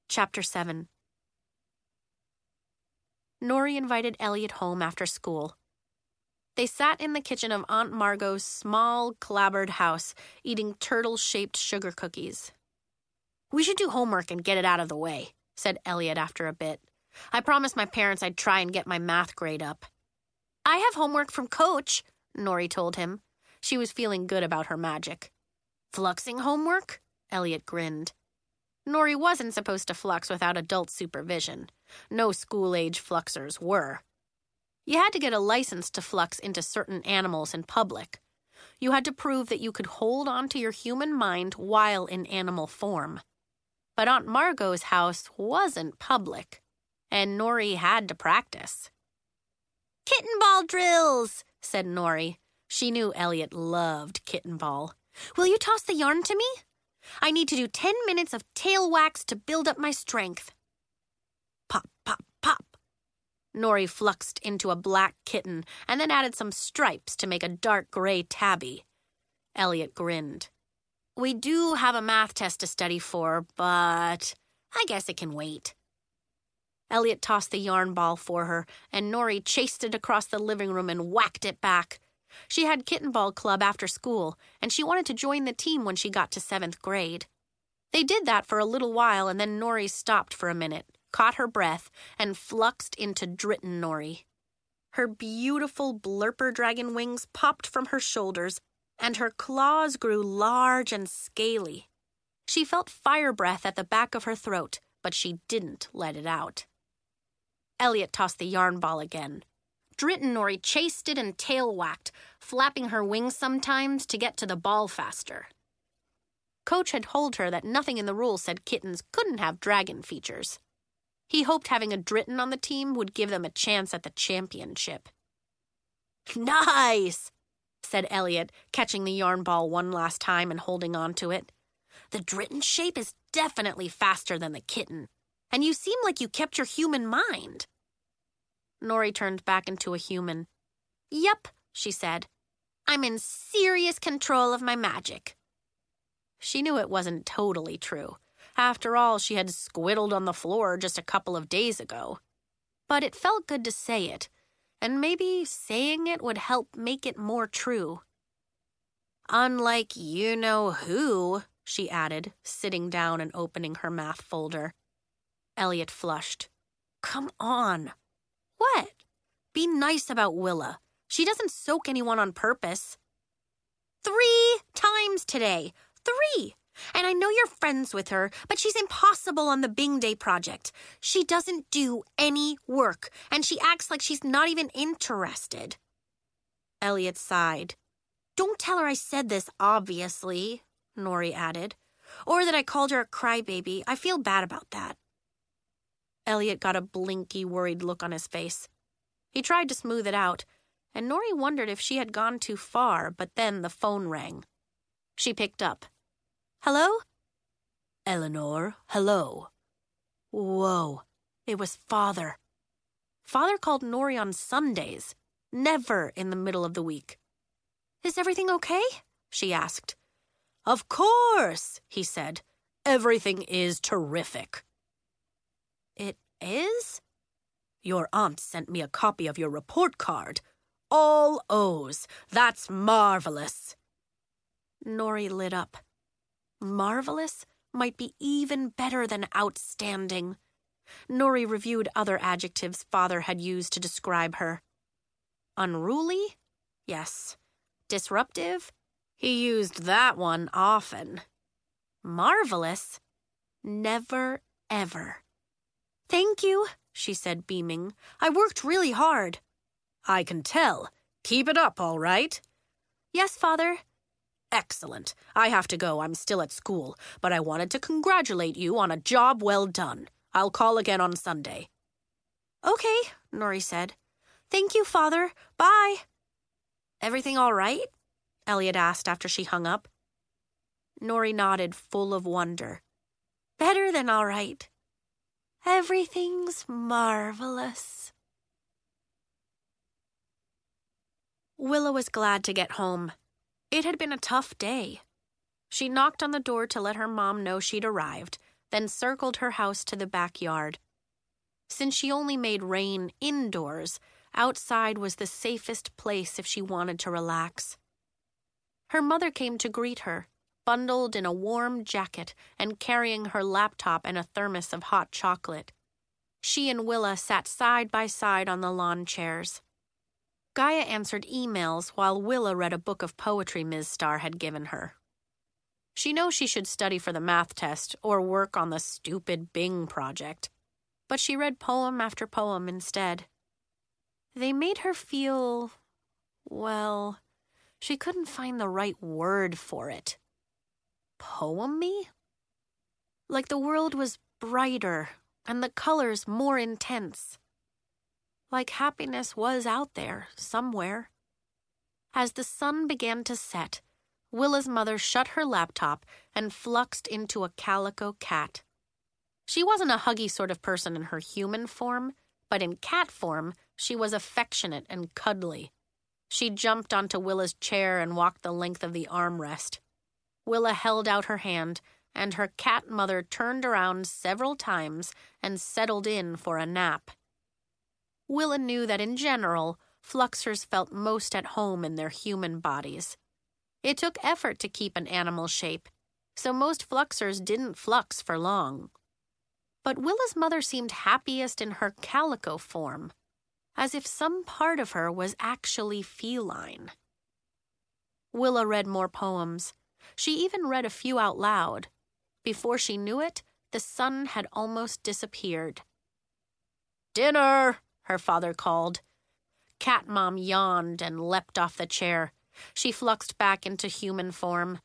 Chapter 7. Nori invited Elliot home after school. They sat in the kitchen of Aunt Margot's small, clapboard house, eating turtle-shaped sugar cookies. "We should do homework and get it out of the way," said Elliot after a bit. "I promised my parents I'd try and get my math grade up." "I have homework from Coach," Nori told him. She was feeling good about her magic. "Fluxing homework?" Elliot grinned. Nori wasn't supposed to flux without adult supervision. No school-age fluxers were. You had to get a license to flux into certain animals in public. You had to prove that you could hold on to your human mind while in animal form. But Aunt Margot's house wasn't public, and Nori had to practice. "Kitten ball drills," said Nori. She knew Elliot loved kitten ball. "Will you toss the yarn to me? I need to do 10 minutes of tail wax to build up my strength." Pop, pop, pop. Nori fluxed into a black kitten and then added some stripes to make a dark gray tabby. Elliot grinned. "We do have a math test to study for, but I guess it can wait." Elliot tossed the yarn ball for her, and Nori chased it across the living room and whacked it back. She had kitten ball club after school, and she wanted to join the team when she got to 7th grade. They did that for a little while, and then Nori stopped for a minute, caught her breath, and fluxed into Dritten Nori. Her beautiful blurper dragon wings popped from her shoulders, and her claws grew large and scaly. She felt fire breath at the back of her throat, but she didn't let it out. Elliot tossed the yarn ball again. Dritten Nori chased it and tail-whacked, flapping her wings sometimes to get to the ball faster. Coach had told her that nothing in the rules said kittens couldn't have dragon features. He hoped having a Dritten on the team would give them a chance at the championship. "Nice!" said Elliot, catching the yarn ball one last time and holding on to it. "The Dritten shape is definitely faster than the kitten, and you seem like you kept your human mind." Nori turned back into a human. "Yup," she said. "I'm in serious control of my magic." She knew it wasn't totally true. After all, she had squiddled on the floor just a couple of days ago. But it felt good to say it, and maybe saying it would help make it more true. "Unlike you-know-who," she added, sitting down and opening her math folder. Elliot flushed. "Come on." "What?" "Be nice about Willa. She doesn't soak anyone on purpose." 3 times today. 3! And I know you're friends with her, but she's impossible on the Bing Day project. She doesn't do any work, and she acts like she's not even interested. Elliot sighed. "Don't tell her I said this, obviously," Nori added. "Or that I called her a crybaby. I feel bad about that." Elliot got a blinky, worried look on his face. He tried to smooth it out, and Nori wondered if she had gone too far, but then the phone rang. She picked up. "Hello?" "Eleanor, hello." Whoa, it was Father. Father called Nori on Sundays, never in the middle of the week. "Is everything okay?" she asked. "Of course," he said. "Everything is terrific." "It is?" "Your aunt sent me a copy of your report card. All O's. That's marvelous." Nori lit up. Marvelous might be even better than outstanding. Nori reviewed other adjectives Father had used to describe her. Unruly? Yes. Disruptive? He used that one often. Marvelous? Never, ever. "Thank you," she said, beaming. "I worked really hard." "I can tell. Keep it up, all right?" "Yes, Father." "Excellent. I have to go. I'm still at school, but I wanted to congratulate you on a job well done. I'll call again on Sunday." "Okay," Nori said. "Thank you, Father. Bye." "Everything all right?" Elliot asked after she hung up. Nori nodded, full of wonder. "Better than all right. Everything's marvelous." Willa was glad to get home. It had been a tough day. She knocked on the door to let her mom know she'd arrived, then circled her house to the backyard. Since she only made rain indoors, outside was the safest place if she wanted to relax. Her mother came to greet her, bundled in a warm jacket and carrying her laptop and a thermos of hot chocolate. She and Willa sat side by side on the lawn chairs. Gaia answered emails while Willa read a book of poetry Ms. Starr had given her. She knows she should study for the math test or work on the stupid Bing project, but she read poem after poem instead. They made her feel, well, she couldn't find the right word for it. Poem-y? Like the world was brighter and the colors more intense. Like happiness was out there somewhere. As the sun began to set, Willa's mother shut her laptop and fluxed into a calico cat. She wasn't a huggy sort of person in her human form, but in cat form, she was affectionate and cuddly. She jumped onto Willa's chair and walked the length of the armrest. Willa held out her hand, and her cat mother turned around several times and settled in for a nap. Willa knew that in general, Fluxers felt most at home in their human bodies. It took effort to keep an animal shape, so most Fluxers didn't flux for long. But Willa's mother seemed happiest in her calico form, as if some part of her was actually feline. Willa read more poems. She even read a few out loud. Before she knew it, the sun had almost disappeared. "Dinner!" her father called. Cat Mom yawned and leapt off the chair. She fluxed back into human form.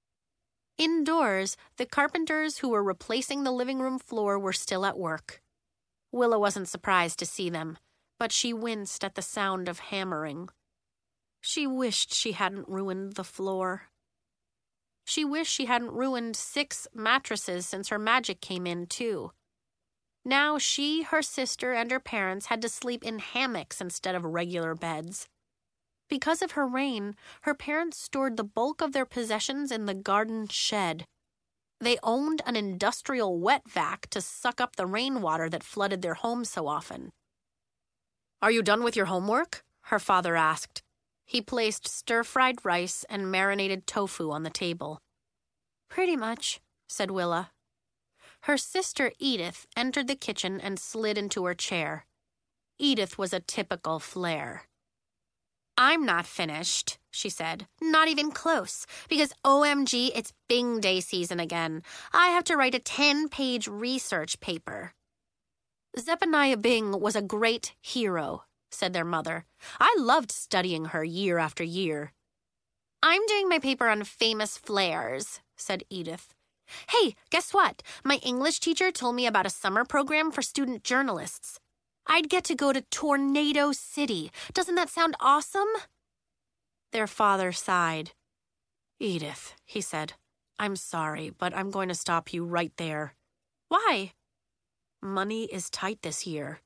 Indoors, the carpenters who were replacing the living room floor were still at work. Willa wasn't surprised to see them, but she winced at the sound of hammering. She wished she hadn't ruined the floor. She wished she hadn't ruined 6 mattresses since her magic came in, too. Now she, her sister, and her parents had to sleep in hammocks instead of regular beds. Because of her reign, her parents stored the bulk of their possessions in the garden shed. They owned an industrial wet vac to suck up the rainwater that flooded their home so often. "Are you done with your homework?" her father asked. He placed stir-fried rice and marinated tofu on the table. "Pretty much," said Willa. Her sister Edith entered the kitchen and slid into her chair. Edith was a typical Flare. "I'm not finished," she said. "Not even close, because OMG, it's Bing Day season again. I have to write a 10-page research paper." "Zephaniah Bing was a great hero," said their mother. "I loved studying her year after year." "I'm doing my paper on famous flares," said Edith. "Hey, guess what? My English teacher told me about a summer program for student journalists. I'd get to go to Tornado City. Doesn't that sound awesome?" Their father sighed. "Edith," he said, "I'm sorry, but I'm going to stop you right there." "Why?" "Money is tight this year."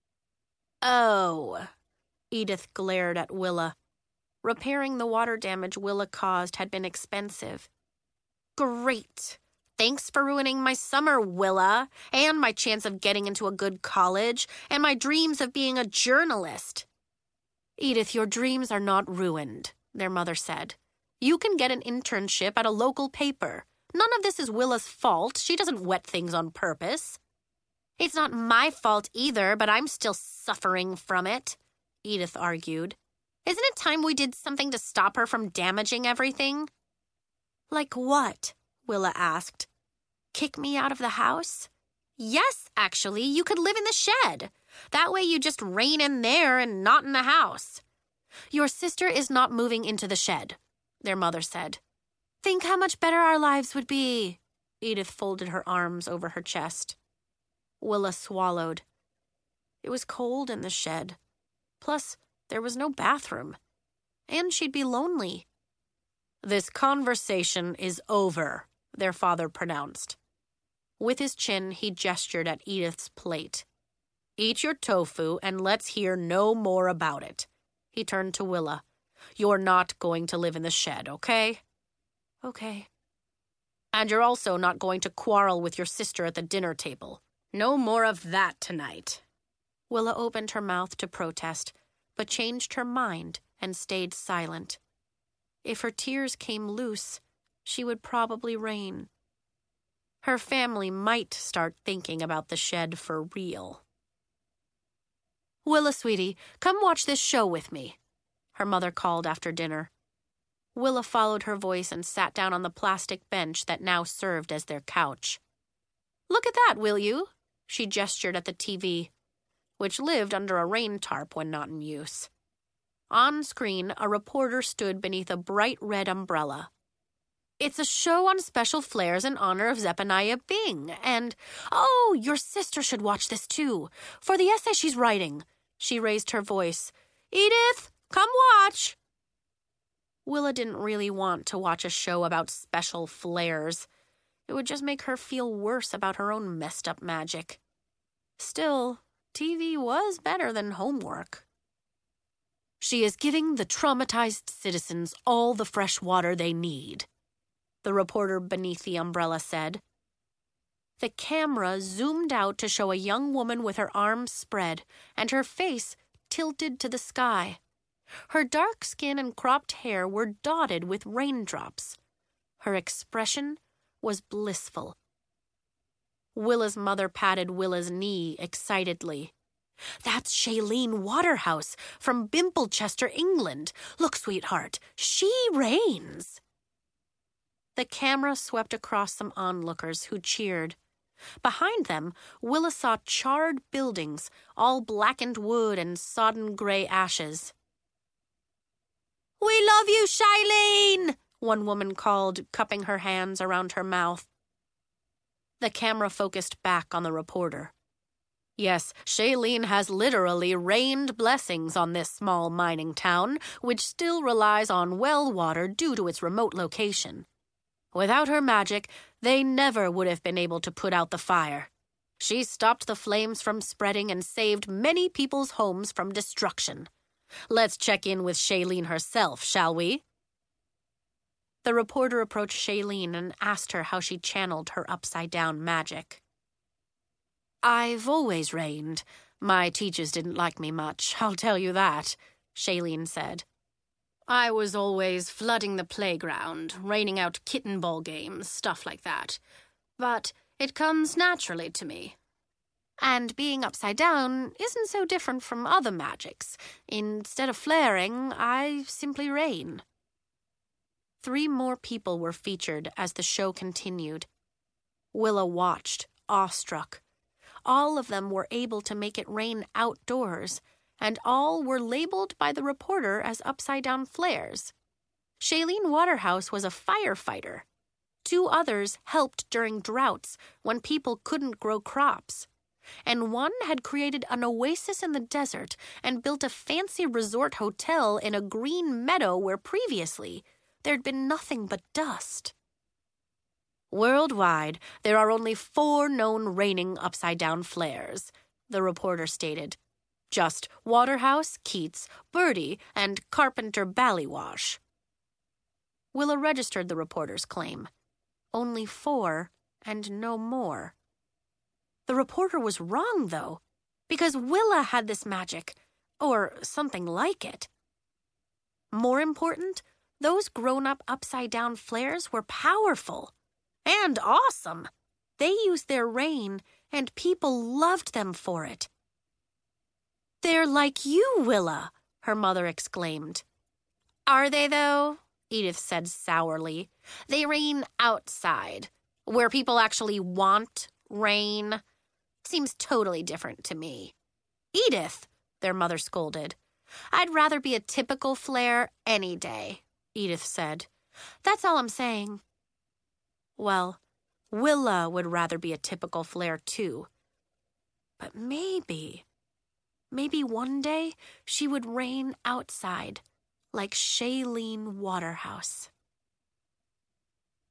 "Oh." Edith glared at Willa. Repairing the water damage Willa caused had been expensive. "Great. Thanks for ruining my summer, Willa, and my chance of getting into a good college, and my dreams of being a journalist." "Edith, your dreams are not ruined," their mother said. "You can get an internship at a local paper. None of this is Willa's fault. She doesn't wet things on purpose." "It's not my fault either, but I'm still suffering from it," Edith argued. "Isn't it time we did something to stop her from damaging everything?" "Like what?" Willa asked. "Kick me out of the house?" "Yes, actually, you could live in the shed. That way you just rein in there and not in the house." "Your sister is not moving into the shed," their mother said. "Think how much better our lives would be." Edith folded her arms over her chest. Willa swallowed. It was cold in the shed. Plus, there was no bathroom. And she'd be lonely. "This conversation is over," their father pronounced. With his chin, he gestured at Edith's plate. "Eat your tofu and let's hear no more about it." He turned to Willa. "You're not going to live in the shed, okay?" "Okay." And you're also not going to quarrel with your sister at the dinner table. No more of that tonight. Willa opened her mouth to protest, but changed her mind and stayed silent. If her tears came loose, she would probably rain. Her family might start thinking about the shed for real. "Willa, sweetie, come watch this show with me," her mother called after dinner. Willa followed her voice and sat down on the plastic bench that now served as their couch. "Look at that, will you?" She gestured at the TV, which lived under a rain tarp when not in use. On screen, a reporter stood beneath a bright red umbrella. "It's a show on special flares in honor of Zephaniah Bing, and, oh, your sister should watch this too, for the essay she's writing." She raised her voice. "Edith, come watch!" Willa didn't really want to watch a show about special flares. It would just make her feel worse about her own messed up magic. Still, TV was better than homework. "She is giving the traumatized citizens all the fresh water they need," the reporter beneath the umbrella said. The camera zoomed out to show a young woman with her arms spread and her face tilted to the sky. Her dark skin and cropped hair were dotted with raindrops. Her expression was blissful. Willa's mother patted Willa's knee excitedly. "That's Shailene Waterhouse from Bimplechester, England. Look, sweetheart, she reigns." The camera swept across some onlookers who cheered. Behind them, Willa saw charred buildings, all blackened wood and sodden gray ashes. "We love you, Shailene!" one woman called, cupping her hands around her mouth. The camera focused back on the reporter. "Yes, Shailene has literally rained blessings on this small mining town, which still relies on well water due to its remote location. Without her magic, they never would have been able to put out the fire. She stopped the flames from spreading and saved many people's homes from destruction. Let's check in with Shailene herself, shall we?" The reporter approached Shailene and asked her how she channeled her upside-down magic. "I've always reigned. My teachers didn't like me much, I'll tell you that," Shailene said. "I was always flooding the playground, raining out kitten ball games, stuff like that. But it comes naturally to me. And being upside down isn't so different from other magics. Instead of flaring, I simply rain." 3 more people were featured as the show continued. Willa watched, awestruck. All of them were able to make it rain outdoors, and all were labeled by the reporter as upside-down flares. Shailene Waterhouse was a firefighter. 2 others helped during droughts when people couldn't grow crops. And one had created an oasis in the desert and built a fancy resort hotel in a green meadow where previously there'd been nothing but dust. "Worldwide, there are only 4 known raining upside-down flares," the reporter stated. "Just Waterhouse, Keats, Birdie, and Carpenter Ballywash." Willa registered the reporter's claim. Only 4 and no more. The reporter was wrong, though, because Willa had this magic, or something like it. More important, those grown-up upside-down flares were powerful and awesome. They used their rain, and people loved them for it. "They're like you, Willa," her mother exclaimed. "Are they, though?" Edith said sourly. "They rain outside, where people actually want rain. Seems totally different to me." "Edith," their mother scolded. "I'd rather be a typical flare any day," Edith said. "That's all I'm saying." Well, Willa would rather be a typical flare too. But maybe one day she would rain outside like Shailene Waterhouse.